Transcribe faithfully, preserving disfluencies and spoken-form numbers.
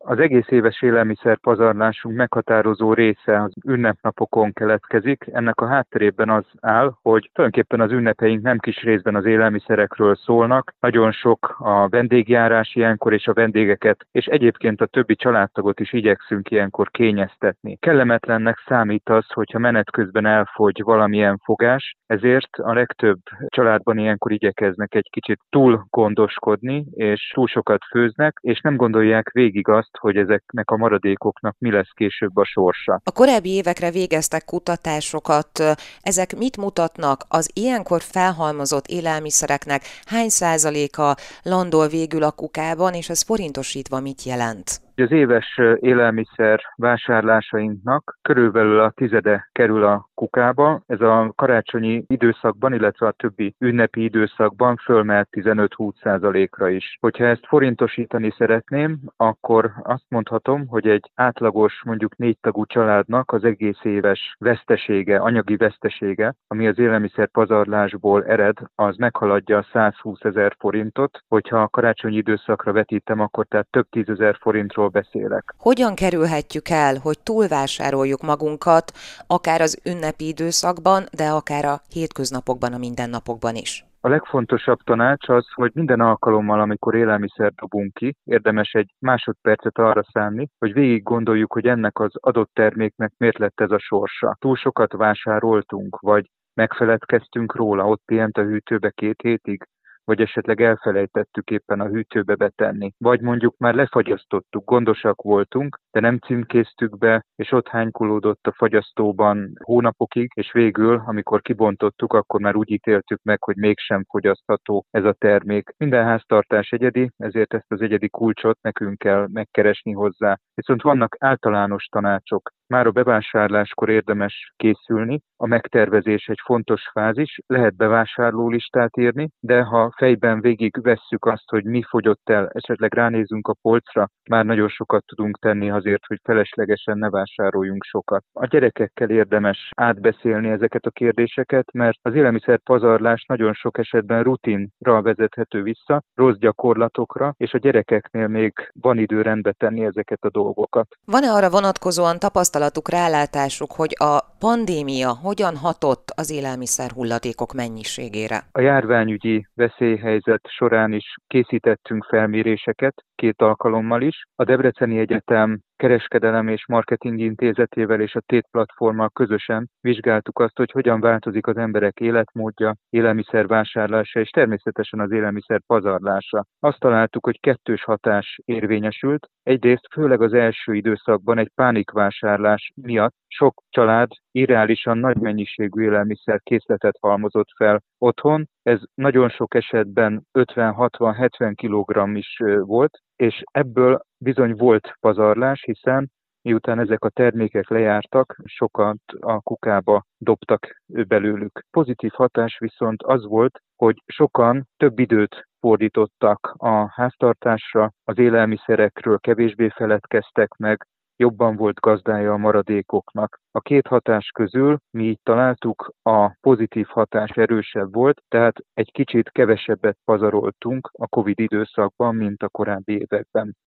Az egész éves élelmiszerpazarlásunk meghatározó része az ünnepnapokon keletkezik. Ennek a hátterében az áll, hogy tulajdonképpen az ünnepeink nem kis részben az élelmiszerekről szólnak. Nagyon sok a vendégjárás ilyenkor, és a vendégeket, és egyébként a többi családtagot is igyekszünk ilyenkor kényeztetni. Kellemetlennek számít az, hogyha menet közben elfogy valamilyen fogás, ezért a legtöbb családban ilyenkor igyekeznek egy kicsit túl gondoskodni, és túl sokat főznek, és nem gondolják végig azt, hogy ezeknek a maradékoknak mi lesz később a sorsa. A korábbi évekre végeztek kutatásokat, ezek mit mutatnak? Az ilyenkor felhalmozott élelmiszereknek hány százaléka landol végül a kukában, és ez forintosítva mit jelent? Az éves élelmiszer vásárlásainknak körülbelül a tizede kerül a kukába. Ez a karácsonyi időszakban, illetve a többi ünnepi időszakban fölmehet tizenöt-húsz százalékra is. Hogyha ezt forintosítani szeretném, akkor azt mondhatom, hogy egy átlagos, mondjuk négy tagú családnak az egész éves vesztesége, anyagi vesztesége, ami az élelmiszer pazarlásból ered, az meghaladja a százhúszezer forintot. Hogyha a karácsonyi időszakra vetítem, akkor tehát több tízezer forintról beszélek. Hogyan kerülhetjük el, hogy túlvásároljuk magunkat, akár az ünnepi időszakban, de akár a hétköznapokban, a mindennapokban is? A legfontosabb tanács az, hogy minden alkalommal, amikor élelmiszert dobunk ki, érdemes egy másodpercet arra szánni, hogy végig gondoljuk, hogy ennek az adott terméknek miért lett ez a sorsa. Túl sokat vásároltunk, vagy megfeledkeztünk róla, ott pihent a hűtőbe két hétig, vagy esetleg elfelejtettük éppen a hűtőbe betenni. Vagy mondjuk már lefagyasztottuk, gondosak voltunk, de nem címkéztük be, és ott hánykolódott a fagyasztóban hónapokig, és végül, amikor kibontottuk, akkor már úgy ítéltük meg, hogy mégsem fogyasztható ez a termék. Minden háztartás egyedi, ezért ezt az egyedi kulcsot nekünk kell megkeresni hozzá. Viszont vannak általános tanácsok. Már a bevásárláskor érdemes készülni, a megtervezés egy fontos fázis, lehet bevásárlólistát írni, de ha fejben végig vesszük azt, hogy mi fogyott el, esetleg ránézünk a polcra, már nagyon sokat tudunk tenni azért, hogy feleslegesen ne vásároljunk sokat. A gyerekekkel érdemes átbeszélni ezeket a kérdéseket, mert az élelmiszer pazarlás nagyon sok esetben rutinra vezethető vissza, rossz gyakorlatokra, és a gyerekeknél még van idő rendbe tenni ezeket a dolgokat. Van-e arra vonatkozóan tapasztalatuk, rálátásuk, hogy a pandémia hogyan hatott az élelmiszer hulladékok mennyiségére? A járványügyi veszélyhelyzet során is készítettünk felméréseket, két alkalommal is. A Debreceni Egyetem Kereskedelem és Marketing Intézetével és a Tét platformmal közösen vizsgáltuk azt, hogy hogyan változik az emberek életmódja, élelmiszervásárlása és természetesen az élelmiszer pazarlása. Azt találtuk, hogy kettős hatás érvényesült. Egyrészt főleg az első időszakban egy pánikvásárlás miatt sok család irreálisan nagy mennyiségű élelmiszer készletet halmozott fel otthon. Ez nagyon sok esetben ötven-hatvan-hetven kilogramm is volt, és ebből bizony volt pazarlás, hiszen miután ezek a termékek lejártak, sokat a kukába dobtak belőlük. Pozitív hatás viszont az volt, hogy sokan több időt fordítottak a háztartásra, az élelmiszerekről kevésbé feledkeztek meg, jobban volt gazdája a maradékoknak. A két hatás közül mi így találtuk, a pozitív hatás erősebb volt, tehát egy kicsit kevesebbet pazaroltunk a Covid időszakban, mint a korábbi években.